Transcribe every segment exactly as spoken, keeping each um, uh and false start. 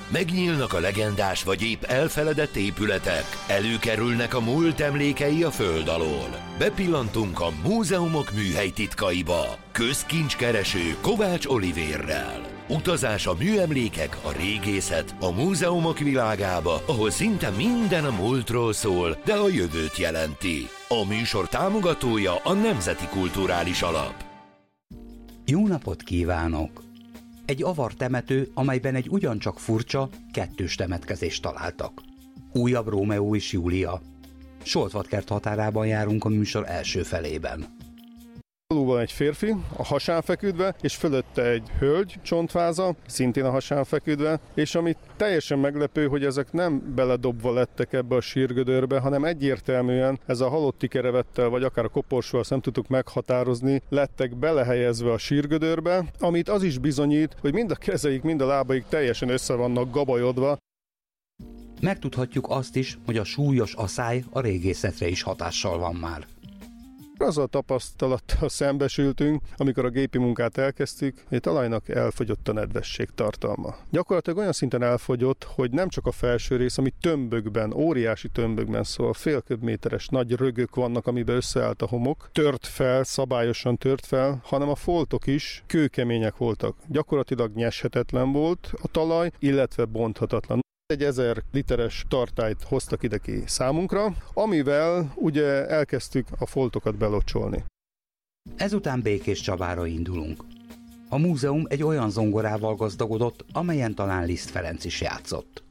Megnyílnak a legendás vagy épp elfeledett épületek, előkerülnek a múlt emlékei a föld alól. Bepillantunk a múzeumok műhely titkaiba. Közkincskereső Kovács Olivérrel. Utazás a műemlékek, a régészet, a múzeumok világába, ahol szinte minden a múltról szól, de a jövőt jelenti. A műsor támogatója a Nemzeti Kulturális Alap. Jó napot kívánok! Egy avar temető, amelyben egy ugyancsak furcsa, kettős temetkezést találtak. Újabb Rómeó és Júlia. Soltvatkert határában járunk a műsor első felében. Alul egy férfi, a hasán feküdve, és fölötte egy hölgy csontváza, szintén a hasán feküdve, és ami teljesen meglepő, hogy ezek nem beledobva lettek ebbe a sírgödörbe, hanem egyértelműen ez a halotti kerevettel, vagy akár a koporsóval, nem tudtuk meghatározni, lettek belehelyezve a sírgödörbe, amit az is bizonyít, hogy mind a kezeik, mind a lábaik teljesen össze vannak gabajodva. Megtudhatjuk azt is, hogy a súlyos aszály a régészetre is hatással van már. Azzal a tapasztalattal szembesültünk, amikor a gépi munkát elkezdtük, hogy a talajnak elfogyott a nedvesség tartalma. Gyakorlatilag olyan szinten elfogyott, hogy nem csak a felső rész, ami tömbökben, óriási tömbökben, szóval fél köbméteres nagy rögök vannak, amiben összeállt a homok, tört fel, szabályosan tört fel, hanem a foltok is kőkemények voltak. Gyakorlatilag nyeshetetlen volt a talaj, illetve bonthatatlan. Egy ezer literes tartályt hoztak ide ki számunkra, amivel ugye elkezdtük a foltokat belocsolni. Ezután Békéscsabára indulunk. A múzeum egy olyan zongorával gazdagodott, amelyen talán Liszt Ferenc is játszott.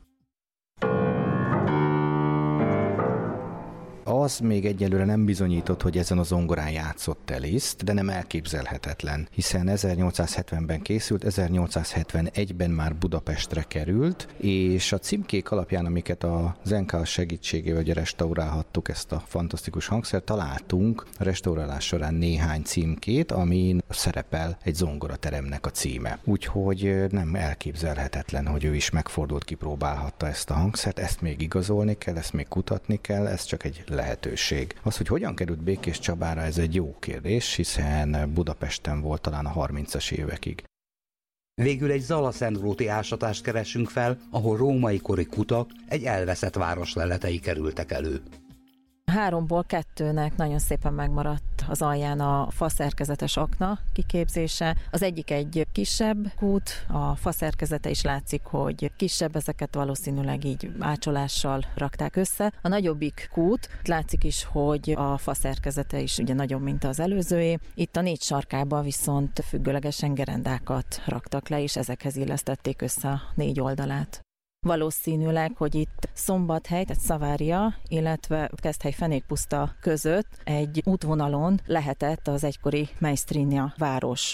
Az még egyelőre nem bizonyított, hogy ezen a zongorán játszott el Liszt, de nem elképzelhetetlen, hiszen ezernyolcszázhetvenben készült, ezernyolcszázhetvenegyben már Budapestre került, és a címkék alapján, amiket a Zenka segítségével ugye restaurálhattuk ezt a fantasztikus hangszert, találtunk a restaurálás során néhány címkét, amin szerepel egy zongorateremnek a címe. Úgyhogy nem elképzelhetetlen, hogy ő is megfordult, kipróbálhatta ezt a hangszert, ezt még igazolni kell, ezt még kutatni kell, ez csak egy lehetőség. Az, hogy hogyan került Békéscsabára, ez egy jó kérdés, hiszen Budapesten volt talán a harmincas évekig. Végül egy zalaszendróti ásatást keresünk fel, ahol római kori kutak, egy elveszett város leletei kerültek elő. Háromból kettőnek nagyon szépen megmaradt az alján a faszerkezetes akna kiképzése. Az egyik egy kisebb kút, a faszerkezete is látszik, hogy kisebb, ezeket valószínűleg így ácsolással rakták össze. A nagyobbik kút, látszik is, hogy a faszerkezete is ugye nagyobb, mint az előzőé. Itt a négy sarkába viszont függőlegesen gerendákat raktak le, és ezekhez illesztették össze a négy oldalát. Valószínűleg, hogy itt Szombathely, tehát Szavária, illetve Keszthely-Fenékpuszta között egy útvonalon lehetett az egykori Meisztrinja város.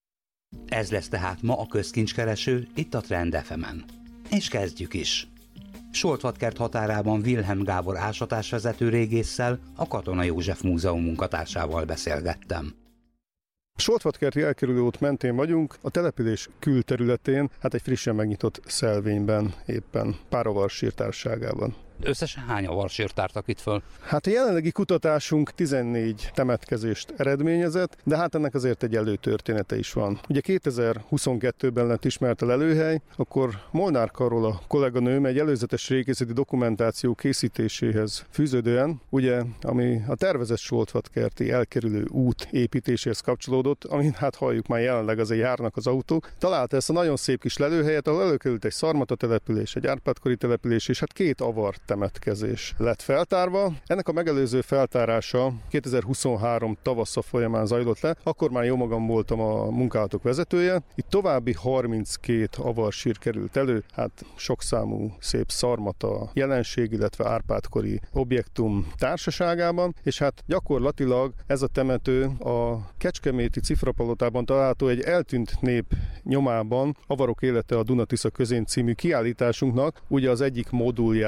Ez lesz tehát ma a közkincskereső, itt a Trend ef emen. És kezdjük is. Soltvatkert határában Wilhelm Gábor ásatásvezető régésszel, a Katona József Múzeum munkatársával beszélgettem. Soltvatkerti elkerülő út mentén vagyunk, a település külterületén, hát egy frissen megnyitott szelvényben, éppen pár avarsír társaságában. Összesen hány avarsírt tártak itt föl? Hát a jelenlegi kutatásunk tizennégy temetkezést eredményezett, de hát ennek azért egy előtörténete is van. Ugye kétezer-huszonkettőben lett ismert a lelőhely, akkor Molnár Karola kolléganőm egy előzetes régészeti dokumentáció készítéséhez fűződően, ugye, ami a tervezett Soltvatkerti elkerülő út építéséhez kapcsolódott, amin hát halljuk már jelenleg azért járnak az autók, találta ezt a nagyon szép kis lelőhelyet, ahol előkerült egy szarmata település, egy Árpád-kori település, és hát két avar temetkezés lett feltárva. Ennek a megelőző feltárása kétezer-huszonhárom tavasza folyamán zajlott le, akkor már jó magam voltam a munkálatok vezetője. Itt további harminckét avarsír került elő, hát sokszámú szép szarmata jelenség, illetve Árpád-kori objektum társaságában, és hát gyakorlatilag ez a temető a kecskeméti Cifrapalotában található egy eltűnt nép nyomában, Avarok élete a Duna-Tisza közén című kiállításunknak ugye az egyik modulját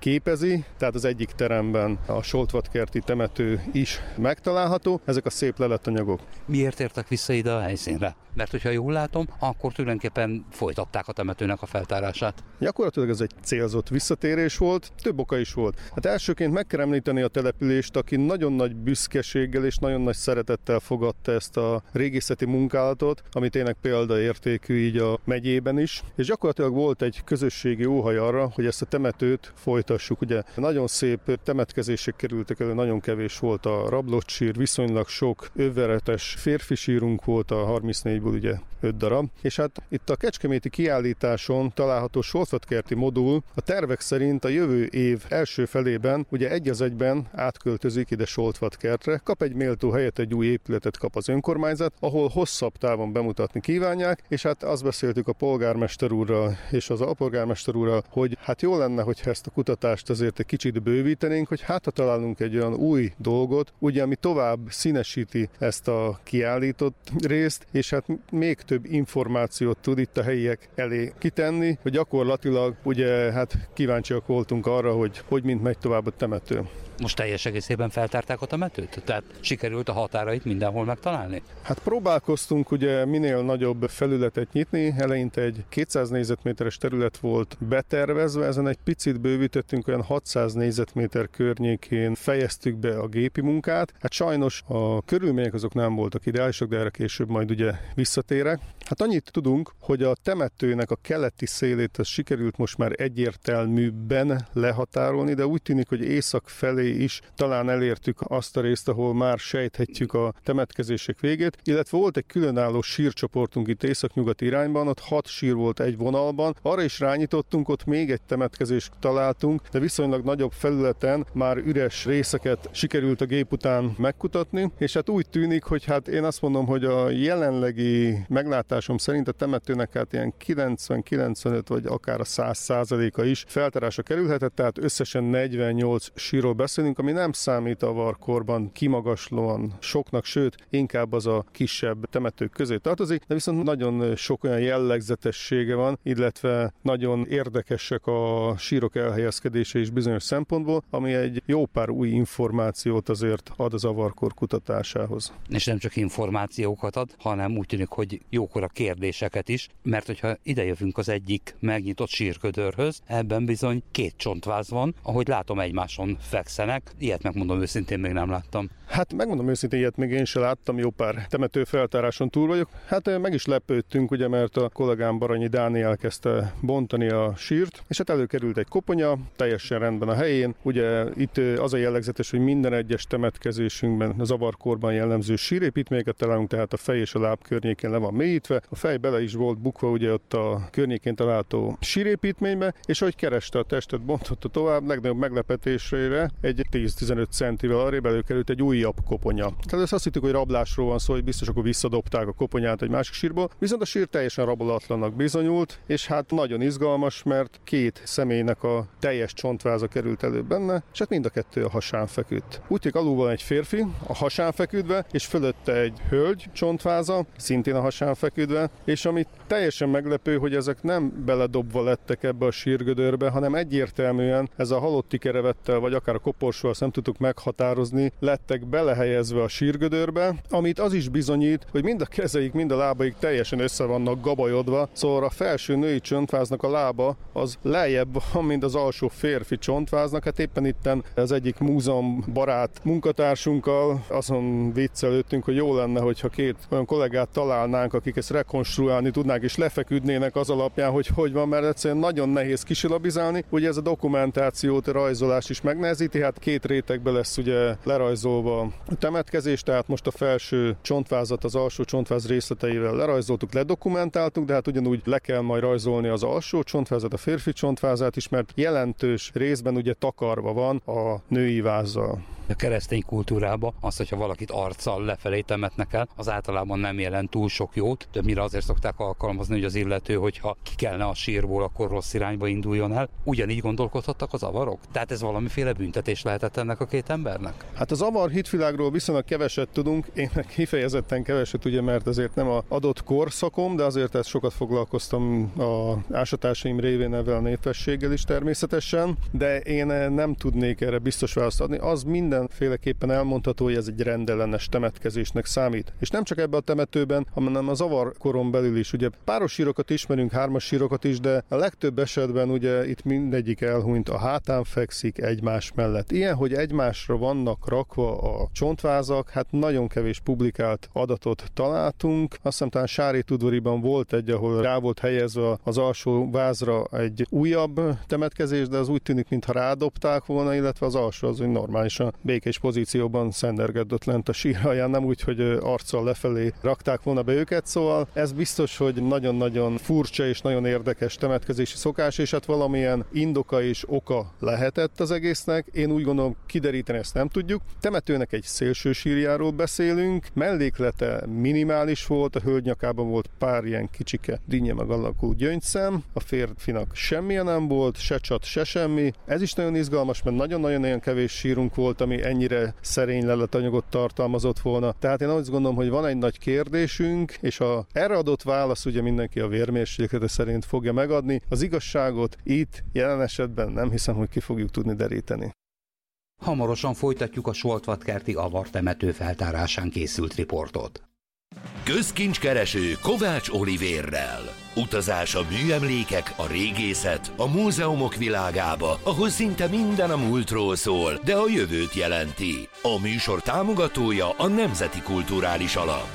képezi, tehát az egyik teremben a Soltvatkerti temető is megtalálható, ezek a szép leletanyagok. Miért értek vissza ide a helyszínre? Mert hogyha jól látom, akkor tulajdonképpen folytatták a temetőnek a feltárását. Gyakorlatilag ez egy célzott visszatérés volt, több oka is volt. Hát elsőként meg kell említeni a települést, aki nagyon nagy büszkeséggel és nagyon nagy szeretettel fogadta ezt a régészeti munkálatot, ami tényleg példaértékű így a megyében is. És gyakorlatilag volt egy közösségi óhaj arra, hogy ezt a temetőt folytassuk. Ugye nagyon szép temetkezések kerültek elő, nagyon kevés volt a rablott sír, viszonylag sok överetes férfi sírunk volt, a harmincnégyből ugye öt darab. És hát itt a kecskeméti kiállításon található Soltvatkerti modul a tervek szerint a jövő év első felében ugye egy az egyben átköltözik ide Soltvatkertre, kap egy méltó helyet, egy új épületet kap az önkormányzat, ahol hosszabb távon bemutatni kívánják, és hát azt beszéltük a polgármester úrral és az alpolgármester úrral, hogy hát jó lenne, hogyha ezt a kutatást azért egy kicsit bővítenénk, hogy hát ha találunk egy olyan új dolgot, ugye, ami tovább színesíti ezt a kiállított részt, és hát még több információt tud itt a helyiek elé kitenni, hogy gyakorlatilag ugye hát kíváncsiak voltunk arra, hogy hogy mint megy tovább a temető. Most teljes egészében feltárták a temetőt? Tehát sikerült a határait mindenhol megtalálni? Hát próbálkoztunk ugye minél nagyobb felületet nyitni, eleinte egy kétszáz négyzetméteres terület volt betervezve, ezen egy picit bővítettünk, olyan hatszáz négyzetméter környékén fejeztük be a gépi munkát. Hát sajnos a körülmények azok nem voltak ideálisak, de erre később majd ugye visszatérek. Hát annyit tudunk, hogy a temetőnek a keleti szélét az sikerült most már egyértelműbben lehatárolni, de úgy tűnik, hogy észak felé is talán elértük azt a részt, ahol már sejthetjük a temetkezések végét, illetve volt egy különálló sírcsoportunk itt északnyugati irányban, ott hat sír volt egy vonalban, arra is rányítottunk, ott még egy temetkezést találtunk, de viszonylag nagyobb felületen már üres részeket sikerült a gép után megkutatni, és hát úgy tűnik, hogy hát én azt mondom, hogy a jelenlegi meglátásom szerint a temetőnek hát ilyen kilencven-kilencvenöt vagy akár a száz százaléka is feltárásra kerülhetett, tehát összesen negyvennyolc sírról beszélünk, ami nem számít avarkorban kimagaslóan soknak, sőt, inkább az a kisebb temetők közé tartozik, de viszont nagyon sok olyan jellegzetessége van, illetve nagyon érdekesek a sírok elhelyezkedése is bizonyos szempontból, ami egy jó pár új információt azért ad az avarkor kutatásához. És nem csak információkat ad, hanem úgy tűnik, hogy jókora kérdéseket is, mert hogyha idejövünk az egyik megnyitott sírködörhöz, ebben bizony két csontváz van, ahogy látom egymáson fekszenek. Ilyet megmondom őszintén, még nem láttam. Hát megmondom őszintén, ilyet még én sem láttam, jó pár temető feltáráson túl vagyok. Hát meg is lepődtünk, ugye, mert a kollégám Baranyi Dániel kezdte bontani a sírt, és hát előkerült egy koponya, teljesen rendben a helyén. Ugye itt az a jellegzetes, hogy minden egyes temetkezésünkben az avarkorban jellemző sírépítményeket találunk, tehát a fej és a láb környékén le van mélyítve. A fej bele is volt bukva ugye ott a környékén található sírépítménybe, és ahogy kereste a testet, bontotta tovább, legnagyobb meglepetésére egy tíz-tizenöt centivel arrébb előkerült egy újabb koponya. Tehát ezt azt hittük, hogy rablásról van szó, hogy biztos akkor visszadobták a koponyát egy másik sírból, viszont a sír teljesen rabolatlannak bizonyult, és hát nagyon izgalmas, mert két személynek a teljes csontváza került elő benne, és hát mind a kettő a hasán feküdt. Úgy, hogy alul van egy férfi, a hasán feküdve, és fölötte egy hölgy csontváza, szintén a hasán feküdve, és ami teljesen meglepő, hogy ezek nem beledobva lettek ebbe a sírgödörbe, hanem egyértelműen ez a halotti kerevettel, vagy akár a koporsóval, nem tudtuk meghatározni, lettek belehelyezve a sírgödörbe, amit az is bizonyít, hogy mind a kezeik, mind a lábaik teljesen össze vannak gabajodva, szóval a felső női csontváznak a lába az lejjebb van, mint az alsó férfi csontváznak. Hát éppen itten az egyik múzeum barát munkatársunkkal azon viccelődtünk, hogy jó lenne, hogyha két olyan kollégát találnánk, akik ezt rekonstruálni tudnák és lefeküdnének az alapján, hogy hogy van, mert egyszerűen nagyon nehéz kisilabizálni. Ugye ez a dokumentációt, a rajzolás is megnehezíti, hát két rétegbe lesz ugye lerajzolva a temetkezés, tehát most a felső csontvázat az alsó csontváz részleteivel lerajzoltuk, ledokumentáltuk, de hát ugyanúgy le kell majd rajzolni az alsó csontvázat, a férfi csontvázát is, mert jelentős részben ugye takarva van a női vázzal. A keresztény kultúrába az, hogyha valakit arccal lefelé temetnek el, az általában nem jelent túl sok jót, többnyire azért szokták alkalmazni, hogy az illető, hogyha kikelne a sírból, akkor rossz irányba induljon el. Ugyanígy gondolkodhattak az avarok? Tehát ez valamiféle büntetés lehetett ennek a két embernek? Hát az avar hitvilágról viszonylag keveset tudunk, én meg kifejezetten keveset, ugye, mert azért nem az adott korszakom, de azért ezt sokat foglalkoztam a ásatásaim révén ezzel a népességgel is természetesen, de én nem tudnék erre biztos választ adni. Az mindenféleképpen elmondható, hogy ez egy rendellenes temetkezésnek számít. És nem csak ebben a temetőben, hanem az avar koron belül is. Ugye páros sírokat ismerünk, hármas sírokat is, de a legtöbb esetben ugye itt mindegyik elhunyt a hátán fekszik egymás mellett. Ilyen, hogy egymásra vannak rakva a csontvázak, hát nagyon kevés publikált adatot találtunk. Azt hiszem, talán Sárétudvariban volt egy, ahol rá volt helyezve az alsó vázra egy újabb temetkezés, de az úgy tűnik, mintha rádobták volna, illetve az alsó az úgy normálisan békés pozícióban szendergedett lent a síralján, nem úgy, hogy arccal lefelé rakták volna be őket, szóval ez biztos, hogy nagyon-nagyon furcsa és nagyon érdekes temetkezési szokás, és hát valamilyen indoka és oka lehetett az egésznek. Én úgy gondolom, kideríteni ezt nem tudjuk. Temetőnek egy szélső sírjáról beszélünk, melléklete minimális volt, a hölgy nyakában volt pár ilyen kicsike dinnye meg alakú gyöngyszem, a férfinak semmilyen nem volt, se csat, se semmi. Ez is nagyon izgalmas, mert nagyon-nagyon olyan kevés sírunk volt, ami ennyire szerény leletanyagot tartalmazott volna. Tehát én azt gondolom, hogy van egy nagy kérdésünk, és a erre adott válasz ugye mindenki a vérmérséklete szerint fogja megadni. Az igazságot itt jelen esetben nem hiszem, hogy ki fogjuk tudni deríteni. Hamarosan folytatjuk a Soltvatkerti avartemető feltárásán készült riportot. Közkincskereső Kovács Olivérrel. Utazás a műemlékek, a régészet, a múzeumok világába, ahol szinte minden a múltról szól, de a jövőt jelenti. A műsor támogatója a Nemzeti Kulturális Alap.